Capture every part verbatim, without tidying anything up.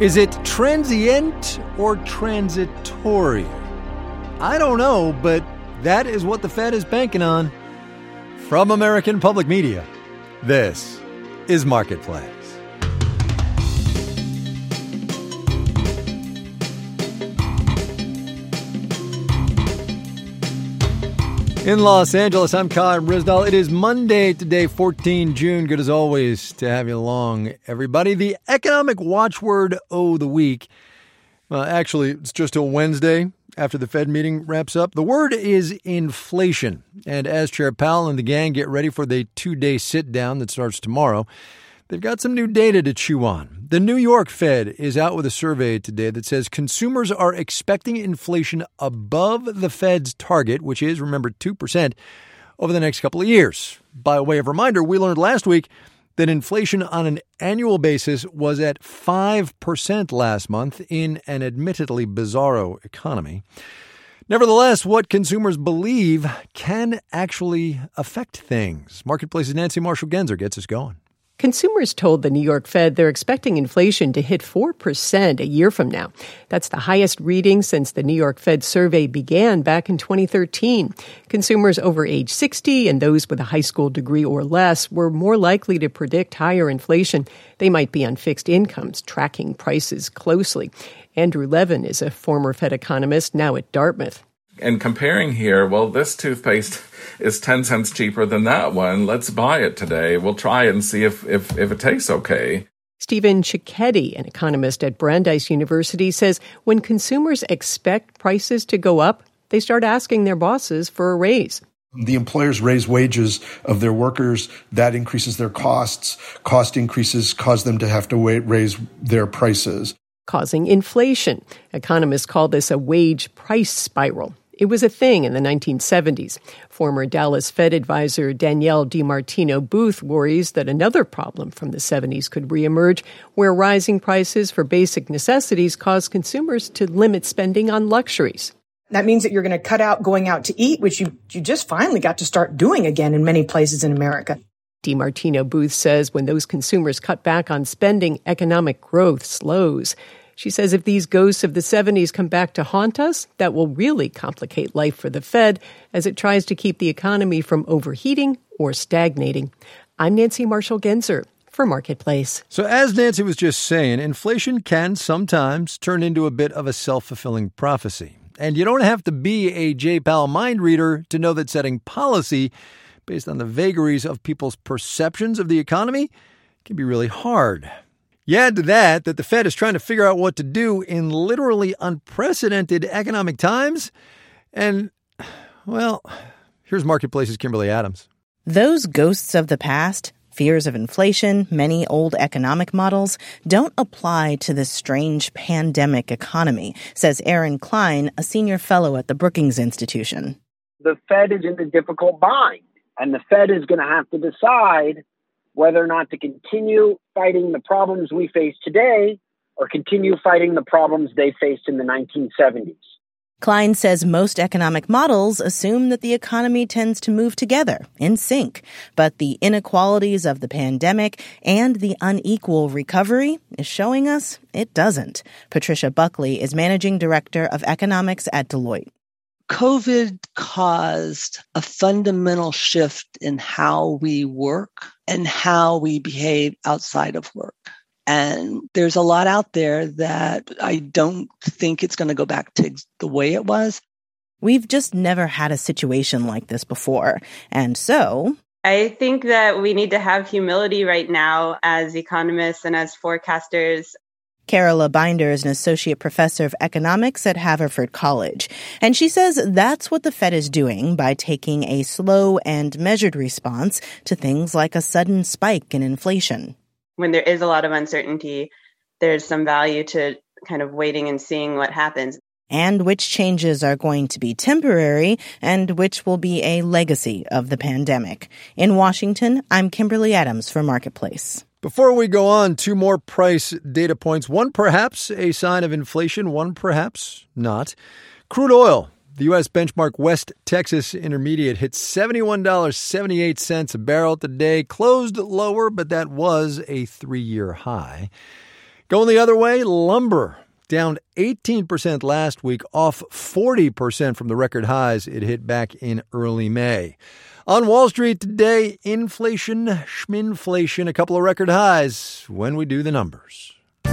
Is it transient or transitory? I don't know, but that is what the Fed is banking on. From American Public Media, this is Marketplace. In Los Angeles, I'm Kyle Risdall. It is Monday today, the fourteenth of June. Good as always to have you along, everybody. The economic watchword of the week. Well, actually, it's just till Wednesday after the Fed meeting wraps up. The word is inflation. And as Chair Powell and the gang get ready for the two-day sit-down that starts tomorrow, they've got some new data to chew on. The New York Fed is out with a survey today that says consumers are expecting inflation above the Fed's target, which is, remember, two percent over the next couple of years. By way of reminder, we learned last week that inflation on an annual basis was at five percent last month in an admittedly bizarro economy. Nevertheless, what consumers believe can actually affect things. Marketplace's Nancy Marshall-Genzer gets us going. Consumers told the New York Fed they're expecting inflation to hit four percent a year from now. That's the highest reading since the New York Fed survey began back in twenty thirteen. Consumers over age sixty and those with a high school degree or less were more likely to predict higher inflation. They might be on fixed incomes, tracking prices closely. Andrew Levin is a former Fed economist, now at Dartmouth. And comparing here, well, this toothpaste is ten cents cheaper than that one. Let's buy it today. We'll try it and see if, if, if it tastes okay. Stephen Cicchetti, an economist at Brandeis University, says when consumers expect prices to go up, they start asking their bosses for a raise. The employers raise wages of their workers. That increases their costs. Cost increases cause them to have to raise their prices, causing inflation. Economists call this a wage price spiral. It was a thing in the nineteen seventies. Former Dallas Fed advisor Danielle DiMartino Booth worries that another problem from the seventies could reemerge, where rising prices for basic necessities cause consumers to limit spending on luxuries. That means that you're going to cut out going out to eat, which you, you just finally got to start doing again in many places in America. DiMartino Booth says when those consumers cut back on spending, economic growth slows. She says if these ghosts of the seventies come back to haunt us, that will really complicate life for the Fed as it tries to keep the economy from overheating or stagnating. I'm Nancy Marshall-Genzer for Marketplace. So as Nancy was just saying, inflation can sometimes turn into a bit of a self-fulfilling prophecy. And you don't have to be a Jay Powell mind reader to know that setting policy based on the vagaries of people's perceptions of the economy can be really hard. You add to that that the Fed is trying to figure out what to do in literally unprecedented economic times. And, well, here's Marketplace's Kimberly Adams. Those ghosts of the past, fears of inflation, many old economic models, don't apply to this strange pandemic economy, says Aaron Klein, a senior fellow at the Brookings Institution. The Fed is in a difficult bind, and the Fed is going to have to decide whether or not to continue fighting the problems we face today or continue fighting the problems they faced in the nineteen seventies. Klein says most economic models assume that the economy tends to move together, in sync. But the inequalities of the pandemic and the unequal recovery is showing us it doesn't. Patricia Buckley is managing director of economics at Deloitte. COVID caused a fundamental shift in how we work and how we behave outside of work. And there's a lot out there that I don't think it's going to go back to the way it was. We've just never had a situation like this before. And so I think that we need to have humility right now as economists and as forecasters. Carola Binder is an associate professor of economics at Haverford College, and she says that's what the Fed is doing by taking a slow and measured response to things like a sudden spike in inflation. When there is a lot of uncertainty, there's some value to kind of waiting and seeing what happens. And which changes are going to be temporary and which will be a legacy of the pandemic. In Washington, I'm Kimberly Adams for Marketplace. Before we go on, two more price data points. One perhaps a sign of inflation, one perhaps not. Crude oil, the U S benchmark West Texas Intermediate, hit seventy-one dollars and seventy-eight cents a barrel today. Closed lower, but that was a three-year high. Going the other way, lumber down eighteen percent last week, off forty percent from the record highs it hit back in early May. On Wall Street today, inflation, schminflation, a couple of record highs when we do the numbers.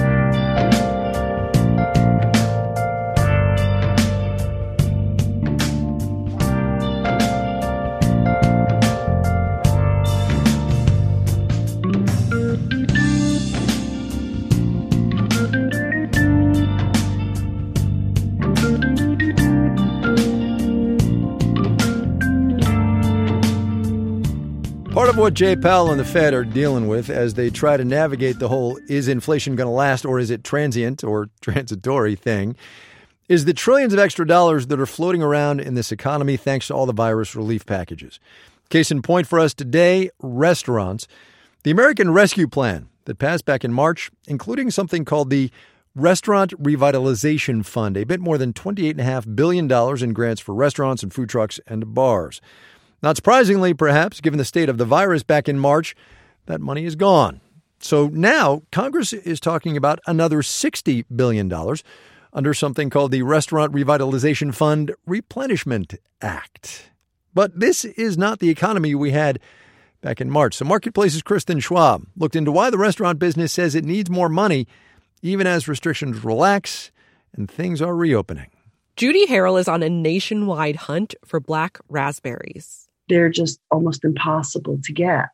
Part of what Jay Powell and the Fed are dealing with as they try to navigate the whole is inflation going to last or is it transient or transitory thing is the trillions of extra dollars that are floating around in this economy thanks to all the virus relief packages. Case in point for us today, restaurants. The American Rescue Plan that passed back in March, including something called the Restaurant Revitalization Fund, a bit more than twenty-eight point five billion dollars in grants for restaurants and food trucks and bars. Not surprisingly, perhaps, given the state of the virus back in March, that money is gone. So now Congress is talking about another sixty billion dollars under something called the Restaurant Revitalization Fund Replenishment Act. But this is not the economy we had back in March. So Marketplace's Kristen Schwab looked into why the restaurant business says it needs more money, even as restrictions relax and things are reopening. Judy Harrell is on a nationwide hunt for black raspberries. They're just almost impossible to get.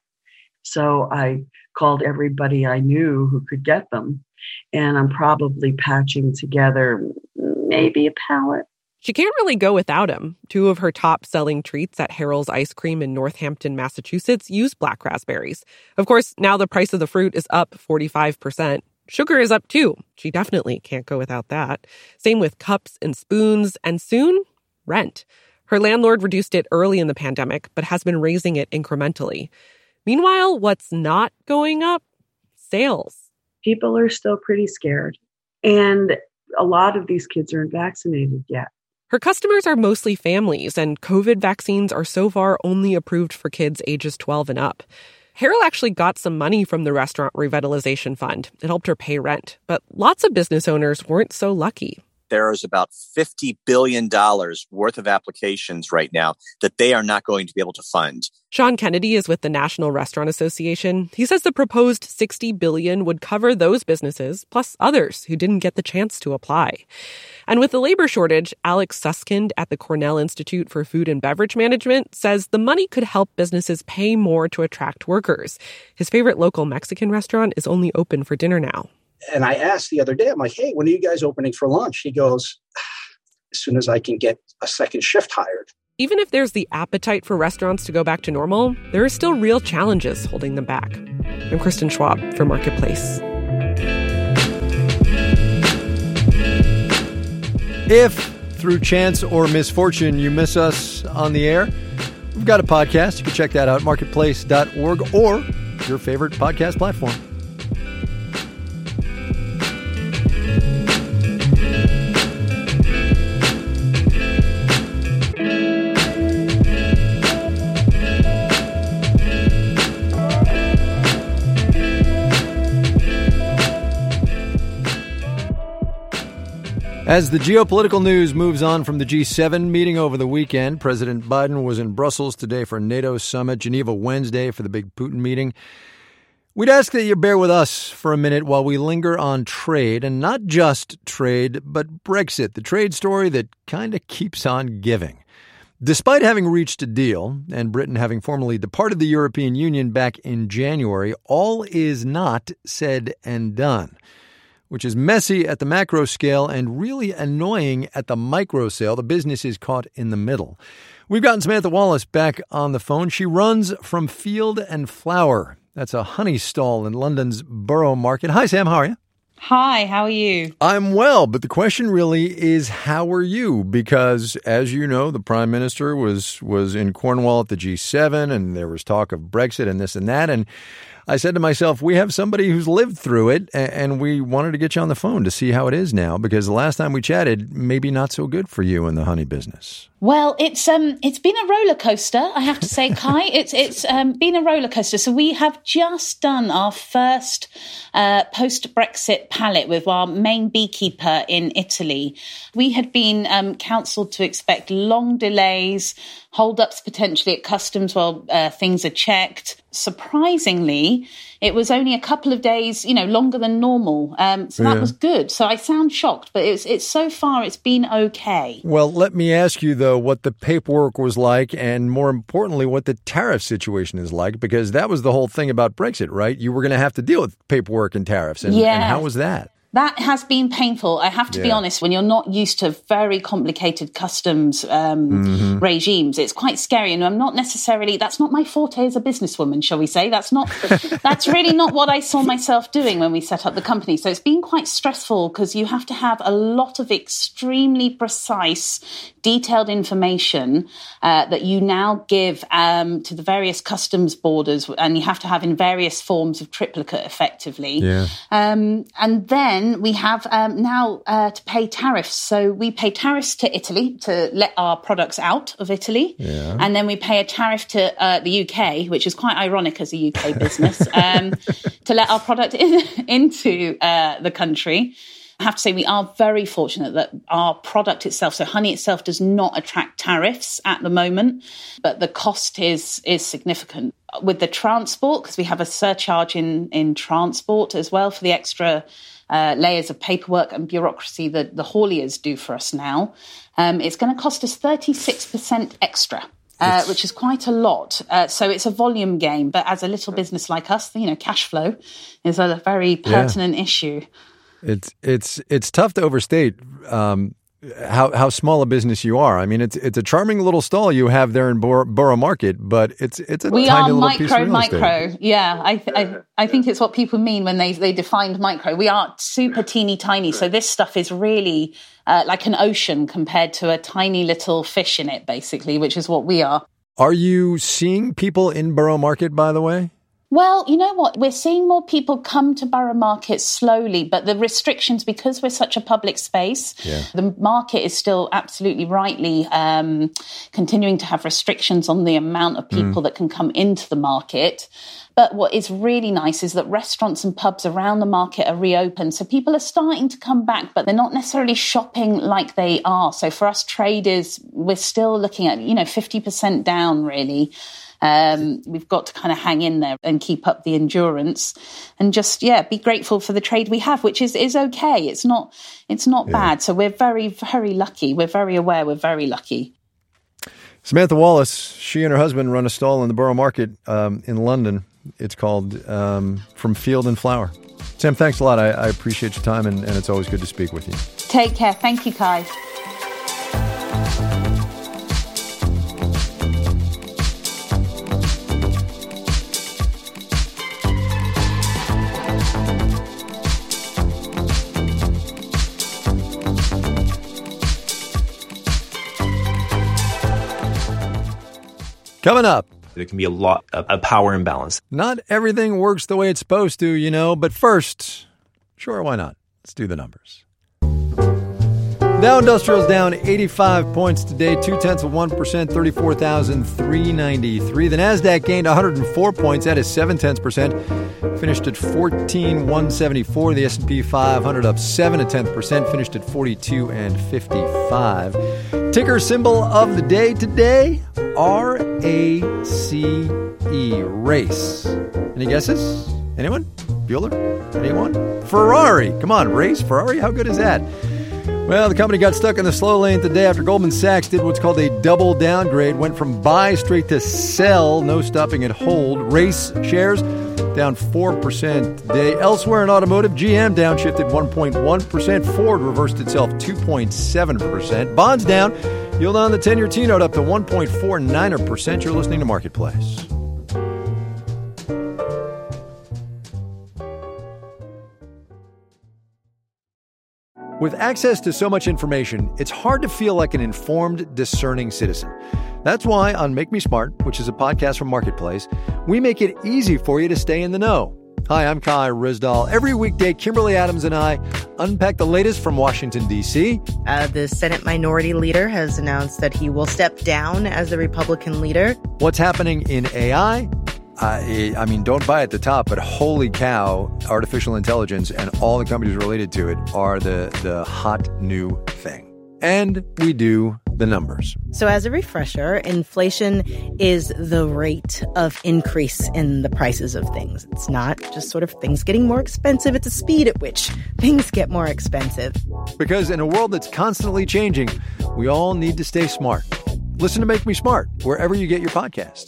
So I called everybody I knew who could get them, and I'm probably patching together maybe a pallet. She can't really go without them. Two of her top-selling treats at Harrell's Ice Cream in Northampton, Massachusetts, use black raspberries. Of course, now the price of the fruit is up forty-five percent. Sugar is up, too. She definitely can't go without that. Same with cups and spoons, and soon, rent. Her landlord reduced it early in the pandemic, but has been raising it incrementally. Meanwhile, what's not going up? Sales. People are still pretty scared, and a lot of these kids aren't vaccinated yet. Her customers are mostly families, and COVID vaccines are so far only approved for kids ages twelve and up. Harrell actually got some money from the Restaurant Revitalization Fund. It helped her pay rent. But lots of business owners weren't so lucky. There is about fifty billion dollars worth of applications right now that they are not going to be able to fund. Sean Kennedy is with the National Restaurant Association. He says the proposed sixty billion dollars would cover those businesses, plus others who didn't get the chance to apply. And with the labor shortage, Alex Suskind at the Cornell Institute for Food and Beverage Management says the money could help businesses pay more to attract workers. His favorite local Mexican restaurant is only open for dinner now. And I asked the other day, I'm like, hey, when are you guys opening for lunch? He goes, as soon as I can get a second shift hired. Even if there's the appetite for restaurants to go back to normal, there are still real challenges holding them back. I'm Kristen Schwab for Marketplace. If, through chance or misfortune, you miss us on the air, we've got a podcast. You can check that out, marketplace dot org, or your favorite podcast platform. As the geopolitical news moves on from the G seven meeting over the weekend, President Biden was in Brussels today for a NATO summit, Geneva Wednesday for the big Putin meeting. We'd ask that you bear with us for a minute while we linger on trade, and not just trade, but Brexit, the trade story that kind of keeps on giving. Despite having reached a deal and Britain having formally departed the European Union back in January, all is not said and done, which is messy at the macro scale and really annoying at the micro scale. The business is caught in the middle. We've gotten Samantha Wallace back on the phone. She runs From Field and Flower. That's a honey stall in London's Borough Market. Hi, Sam. How are you? Hi, how are you? I'm well, but the question really is, how are you? Because, as you know, the Prime Minister was was in Cornwall at the G seven, and there was talk of Brexit and this and that, and I said to myself, we have somebody who's lived through it, and we wanted to get you on the phone to see how it is now, because the last time we chatted, maybe not so good for you in the honey business. Well, it's um, it's been a roller coaster, I have to say, Kai. It's it's um, been a roller coaster. So we have just done our first uh, post-Brexit pallet with our main beekeeper in Italy. We had been um, counselled to expect long delays, hold-ups potentially at customs while uh, things are checked. Surprisingly, it was only a couple of days, you know, longer than normal. Um, so that Yeah. was good. So I sound shocked, but it's it's so far it's been okay. Well, let me ask you, though, what the paperwork was like, and more importantly, what the tariff situation is like, because that was the whole thing about Brexit, right? You were going to have to deal with paperwork and tariffs. And, Yeah. and how was that? That has been painful. I have to be Yeah. honest, when you're not used to very complicated customs um, Mhm. regimes, it's quite scary. And I'm not necessarily, that's not my forte as a businesswoman, shall we say. That's not, that's really not what I saw myself doing when we set up the company. So it's been quite stressful because you have to have a lot of extremely precise, detailed information uh, that you now give um, to the various customs borders, and you have to have in various forms of triplicate effectively. Yeah. Um, and then we have um, now uh, to pay tariffs. So we pay tariffs to Italy to let our products out of Italy. Yeah. And then we pay a tariff to uh, the U K, which is quite ironic as a U K business, um, to let our product in, into uh, the country. I have to say we are very fortunate that our product itself, so honey itself, does not attract tariffs at the moment, but the cost is is significant. With the transport, because we have a surcharge in, in transport as well for the extra uh, layers of paperwork and bureaucracy that the hauliers do for us now, um, it's going to cost us thirty-six percent extra. Uh, which is quite a lot. Uh, so it's a volume game. But as a little business like us, you know, cash flow is a very pertinent yeah. issue. It's it's it's tough to overstate um, how how small a business you are. I mean, it's it's a charming little stall you have there in Bor- Borough Market, but it's it's a we tiny are little micro, piece of real micro. estate. Yeah, I, th- I I think it's what people mean when they they defined micro. We are super teeny tiny, so this stuff is really uh, like an ocean compared to a tiny little fish in it, basically, which is what we are. Are you seeing people in Borough Market, by the way? Well, you know what? We're seeing more people come to Borough Market slowly, but the restrictions, because we're such a public space, yeah. the market is still absolutely rightly um, continuing to have restrictions on the amount of people mm. that can come into the market. But what is really nice is that restaurants and pubs around the market are reopened. So people are starting to come back, but they're not necessarily shopping like they are. So for us traders, we're still looking at, you know, fifty percent down, really. Um, we've got to kind of hang in there and keep up the endurance and just, yeah, be grateful for the trade we have, which is, is okay. It's not, it's not yeah. bad. So we're very, very lucky. We're very aware. We're very lucky. Samantha Wallace, she and her husband run a stall in the Borough Market um, in London. It's called um, From Field and Flower. Sam, thanks a lot. I, I appreciate your time, and, and it's always good to speak with you. Take care. Thank you, Kai. Coming up. There can be a lot of a power imbalance. Not everything works the way it's supposed to, you know, but first, sure, why not? Let's do the numbers. Dow Industrial's down eighty-five points today, two-tenths of one percent, thirty-four thousand three hundred ninety-three. The NASDAQ gained one hundred four points, that is seven-tenths percent, finished at fourteen thousand one hundred seventy-four. The S and P five hundred up seven and a tenth percent, finished at forty-two and fifty-five. Ticker symbol of the day today, R A C E, race. Any guesses? Anyone? Bueller? Anyone? Ferrari. Come on, race, Ferrari, how good is that? Well, the company got stuck in the slow lane today after Goldman Sachs did what's called a double downgrade, went from buy straight to sell, no stopping at hold. Race shares down four percent today. Elsewhere in automotive, G M downshifted one point one percent. Ford reversed itself two point seven percent. Bonds down. Yield on the ten-year T-note up to one point four nine percent. You're listening to Marketplace. With access to so much information, it's hard to feel like an informed, discerning citizen. That's why on Make Me Smart, which is a podcast from Marketplace, we make it easy for you to stay in the know. Hi, I'm Kai Ryssdal. Every weekday, Kimberly Adams and I unpack the latest from Washington, D C. Uh, the Senate Minority Leader has announced that he will step down as the Republican leader. What's happening in A I? Uh, I mean, don't buy at the top, but holy cow, artificial intelligence and all the companies related to it are the, the hot new thing. And we do the numbers. So as a refresher, inflation is the rate of increase in the prices of things. It's not just sort of things getting more expensive. It's a speed at which things get more expensive. Because in a world that's constantly changing, we all need to stay smart. Listen to Make Me Smart wherever you get your podcasts.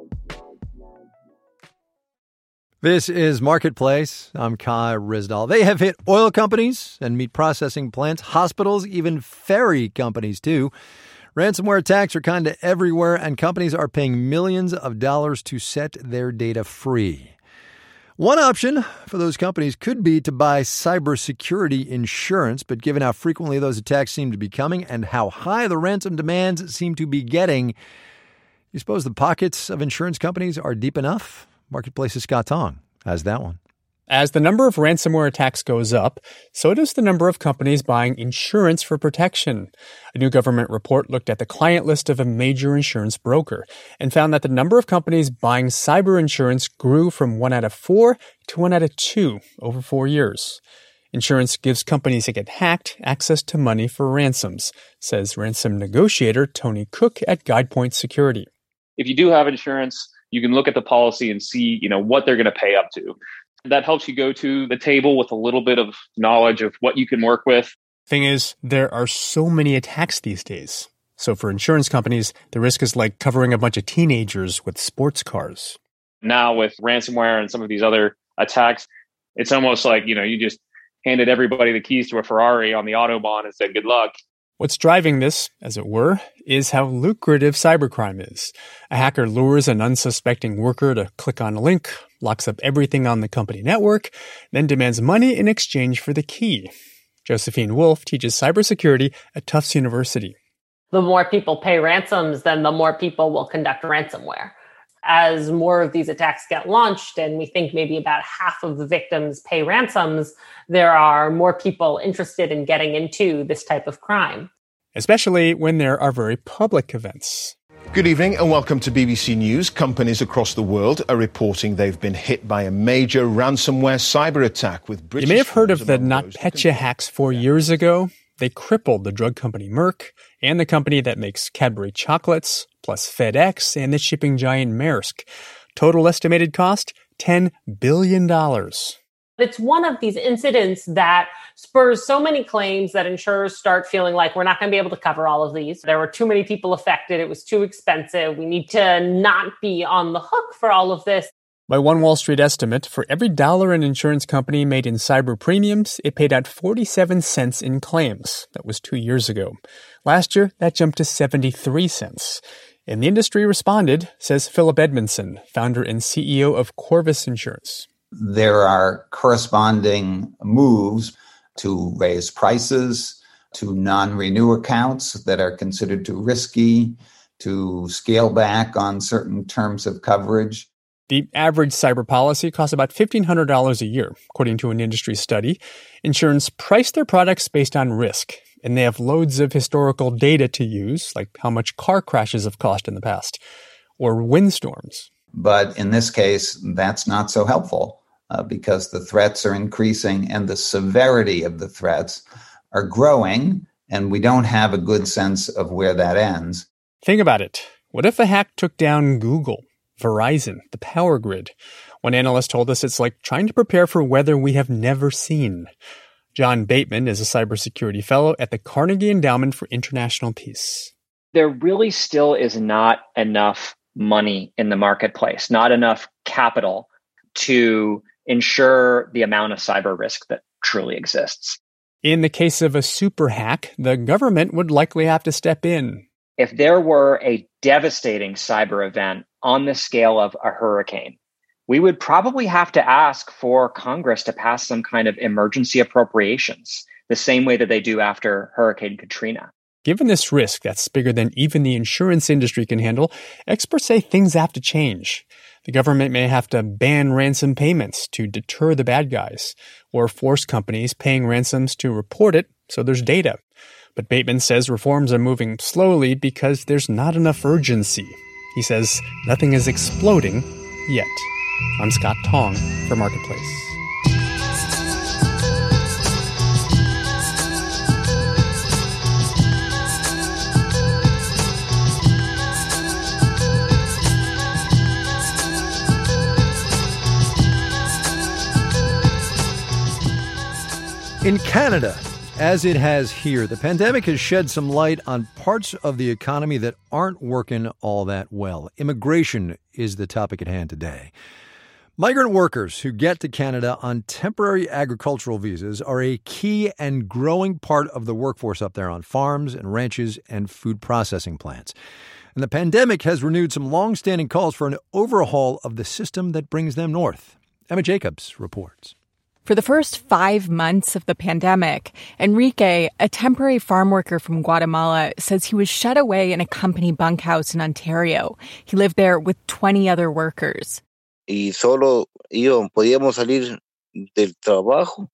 This is Marketplace. I'm Kai Ryssdal. They have hit oil companies and meat processing plants, hospitals, even ferry companies, too. Ransomware attacks are kind of everywhere, and companies are paying millions of dollars to set their data free. One option for those companies could be to buy cybersecurity insurance, but given how frequently those attacks seem to be coming and how high the ransom demands seem to be getting, you suppose the pockets of insurance companies are deep enough? Marketplace's Scott Tong has that one. As the number of ransomware attacks goes up, so does the number of companies buying insurance for protection. A new government report looked at the client list of a major insurance broker and found that the number of companies buying cyber insurance grew from one out of four to one out of two over four years. Insurance gives companies that get hacked access to money for ransoms, says ransom negotiator Tony Cook at GuidePoint Security. If you do have insurance, you can look at the policy and see, you know, what they're going to pay up to. That helps you go to the table with a little bit of knowledge of what you can work with. Thing is, there are so many attacks these days. So for insurance companies, the risk is like covering a bunch of teenagers with sports cars. Now with ransomware and some of these other attacks, it's almost like, you know, you just handed everybody the keys to a Ferrari on the Autobahn and said, good luck. What's driving this, as it were, is how lucrative cybercrime is. A hacker lures an unsuspecting worker to click on a link, locks up everything on the company network, then demands money in exchange for the key. Josephine Wolf teaches cybersecurity at Tufts University. The more people pay ransoms, then the more people will conduct ransomware. As more of these attacks get launched, and we think maybe about half of the victims pay ransoms, there are more people interested in getting into this type of crime. Especially when there are very public events. Good evening and welcome to B B C News. Companies across the world are reporting they've been hit by a major ransomware cyber attack with British. You may have heard of the NotPetya hacks four years ago. They crippled the drug company Merck and the company that makes Cadbury chocolates, plus FedEx and the shipping giant Maersk. Total estimated cost, ten billion dollars. It's one of these incidents that spurs so many claims that insurers start feeling like we're not going to be able to cover all of these. There were too many people affected. It was too expensive. We need to not be on the hook for all of this. By one Wall Street estimate, for every dollar an insurance company made in cyber premiums, it paid out forty-seven cents in claims. That was two years ago. Last year, that jumped to seventy-three cents. And the industry responded, says Philip Edmondson, founder and C E O of Corvus Insurance. There are corresponding moves to raise prices, to non-renew accounts that are considered too risky, to scale back on certain terms of coverage. The average cyber policy costs about fifteen hundred dollars a year, according to an industry study. Insurance price their products based on risk, and they have loads of historical data to use, like how much car crashes have cost in the past, or windstorms. But in this case, that's not so helpful uh, because the threats are increasing and the severity of the threats are growing, and we don't have a good sense of where that ends. Think about it. What if a hack took down Google, Verizon, the power grid? One analyst told us it's like trying to prepare for weather we have never seen. John Bateman is a cybersecurity fellow at the Carnegie Endowment for International Peace. There really still is not enough money in the marketplace, not enough capital to ensure the amount of cyber risk that truly exists. In the case of a super hack, the government would likely have to step in. If there were a devastating cyber event on the scale of a hurricane, we would probably have to ask for Congress to pass some kind of emergency appropriations, the same way that they do after Hurricane Katrina. Given this risk that's bigger than even the insurance industry can handle, experts say things have to change. The government may have to ban ransom payments to deter the bad guys, or force companies paying ransoms to report it so there's data. But Bateman says reforms are moving slowly because there's not enough urgency. He says nothing is exploding yet. I'm Scott Tong for Marketplace. In Canada, as it has here, the pandemic has shed some light on parts of the economy that aren't working all that well. Immigration is the topic at hand today. Migrant workers who get to Canada on temporary agricultural visas are a key and growing part of the workforce up there on farms and ranches and food processing plants. And the pandemic has renewed some long-standing calls for an overhaul of the system that brings them north. Emma Jacobs reports. For the first five months of the pandemic, Enrique, a temporary farm worker from Guatemala, says he was shut away in a company bunkhouse in Ontario. He lived there with twenty other workers. Y solo íbamos, podíamos salir del trabajo,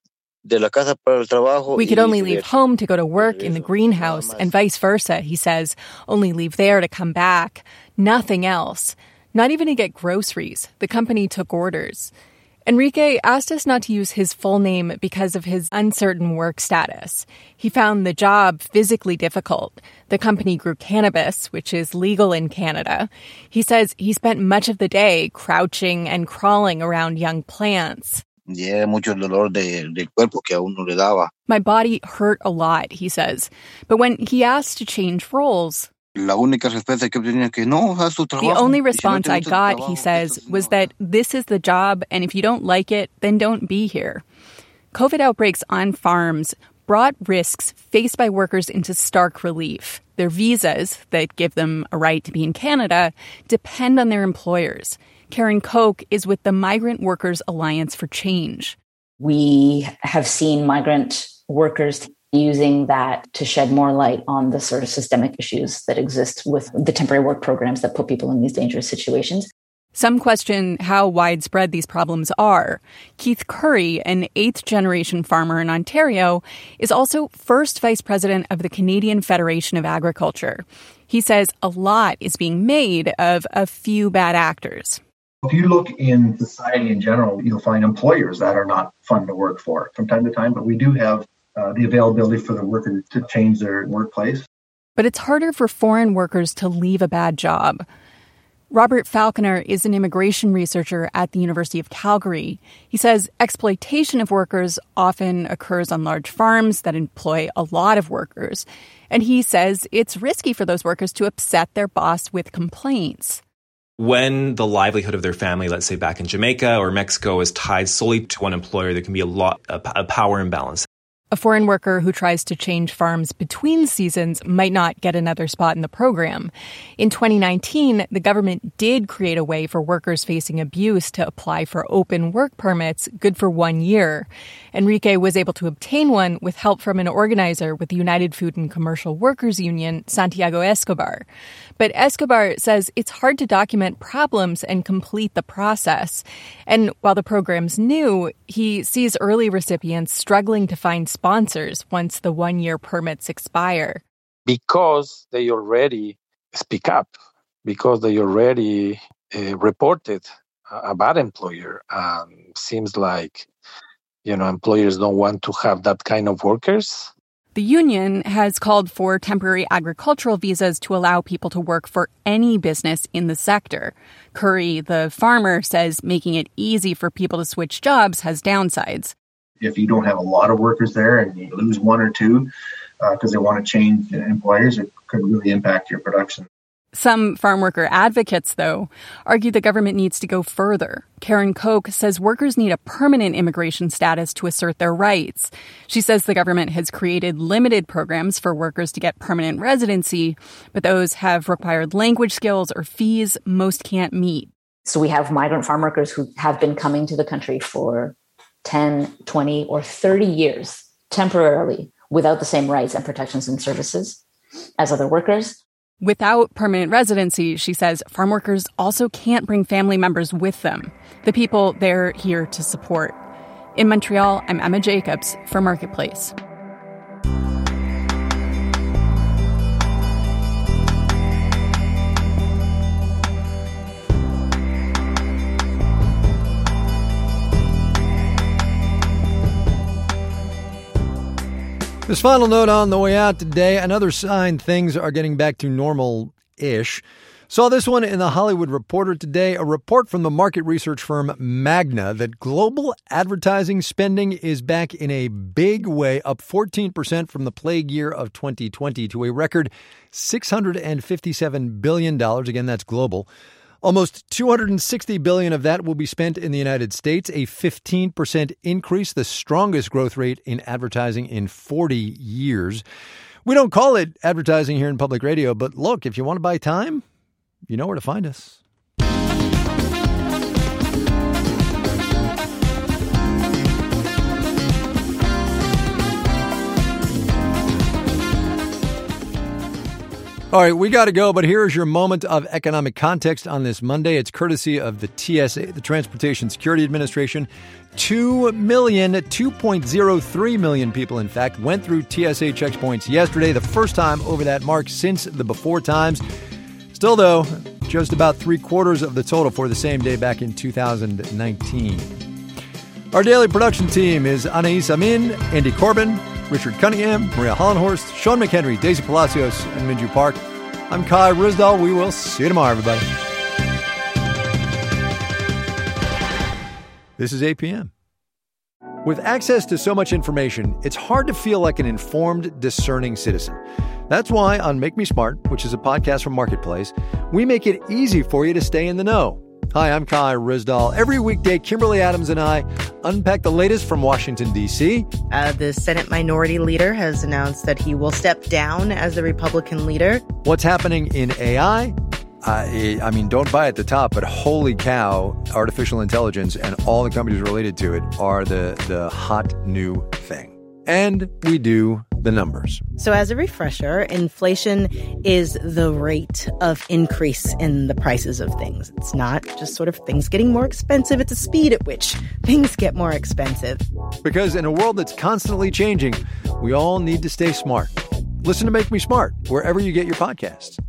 de la casa para el trabajo. We could only leave home to go to work in the greenhouse and vice versa, he says. Only leave there to come back. Nothing else. Not even to get groceries. The company took orders. Enrique asked us not to use his full name because of his uncertain work status. He found the job physically difficult. The company grew cannabis, which is legal in Canada. He says he spent much of the day crouching and crawling around young plants. Yeah, mucho dolor de, de cuerpo que a uno le daba. My body hurt a lot, he says. But when he asked to change roles, La única respuesta que tenía que no, haz tu trabajo. The only response I got, he says, was that this is the job, and if you don't like it, then don't be here. COVID outbreaks on farms brought risks faced by workers into stark relief. Their visas, that give them a right to be in Canada, depend on their employers. Karen Koch is with the Migrant Workers Alliance for Change. We have seen migrant workers using that to shed more light on the sort of systemic issues that exist with the temporary work programs that put people in these dangerous situations. Some question how widespread these problems are. Keith Curry, an eighth-generation farmer in Ontario, is also first vice president of the Canadian Federation of Agriculture. He says a lot is being made of a few bad actors. If you look in society in general, you'll find employers that are not fun to work for from time to time, but we do have Uh, the availability for the worker to change their workplace. But it's harder for foreign workers to leave a bad job. Robert Falconer is an immigration researcher at the University of Calgary. He says exploitation of workers often occurs on large farms that employ a lot of workers. And he says it's risky for those workers to upset their boss with complaints. When the livelihood of their family, let's say back in Jamaica or Mexico, is tied solely to one employer, there can be a lot a, a power imbalance. A foreign worker who tries to change farms between seasons might not get another spot in the program. In twenty nineteen, the government did create a way for workers facing abuse to apply for open work permits, good for one year. Enrique was able to obtain one with help from an organizer with the United Food and Commercial Workers Union, Santiago Escobar. But Escobar says it's hard to document problems and complete the process. And while the program's new, he sees early recipients struggling to find sponsors once the one-year permits expire. Because they already speak up, because they already uh, reported a bad employer. Um, seems like, you know, employers don't want to have that kind of workers. The union has called for temporary agricultural visas to allow people to work for any business in the sector. Curry, the farmer, says making it easy for people to switch jobs has downsides. If you don't have a lot of workers there and you lose one or two because uh, they want to change employers, it could really impact your production. Some farm worker advocates, though, argue the government needs to go further. Karen Koch says workers need a permanent immigration status to assert their rights. She says the government has created limited programs for workers to get permanent residency, but those have required language skills or fees most can't meet. So we have migrant farm workers who have been coming to the country for ten, twenty, or thirty years temporarily without the same rights and protections and services as other workers. Without permanent residency, she says, farm workers also can't bring family members with them, the people they're here to support. In Montreal, I'm Emma Jacobs for Marketplace. This final note on the way out today, another sign things are getting back to normal-ish. Saw this one in the Hollywood Reporter today, a report from the market research firm Magna that global advertising spending is back in a big way, up fourteen percent from the plague year of twenty twenty to a record six hundred fifty-seven billion dollars. Again, that's global. Almost two hundred sixty billion dollars of that will be spent in the United States, a fifteen percent increase, the strongest growth rate in advertising in forty years. We don't call it advertising here in public radio, but look, if you want to buy time, you know where to find us. All right, we got to go, but here is your moment of economic context on this Monday. It's courtesy of the T S A, the Transportation Security Administration. Two million, two point oh three million people, in fact, went through T S A checkpoints yesterday, the first time over that mark since the before times. Still, though, just about three quarters of the total for the same day back in two thousand nineteen. Our daily production team is Anais Amin, Andy Corbin, Richard Cunningham, Maria Hollenhorst, Sean McHenry, Daisy Palacios, and Minju Park. I'm Kai Ryssdal. We will see you tomorrow, everybody. This is eight p.m. With access to so much information, it's hard to feel like an informed, discerning citizen. That's why on Make Me Smart, which is a podcast from Marketplace, we make it easy for you to stay in the know. Hi, I'm Kai Ryssdal. Every weekday, Kimberly Adams and I unpack the latest from Washington, D C. Uh, the Senate Minority Leader has announced that he will step down as the Republican leader. What's happening in A I? Uh, I mean, don't buy at the top, but holy cow, artificial intelligence and all the companies related to it are the, the hot new thing. And we do the numbers. So as a refresher, inflation is the rate of increase in the prices of things. It's not just sort of things getting more expensive. It's the speed at which things get more expensive. Because in a world that's constantly changing, we all need to stay smart. Listen to Make Me Smart wherever you get your podcasts.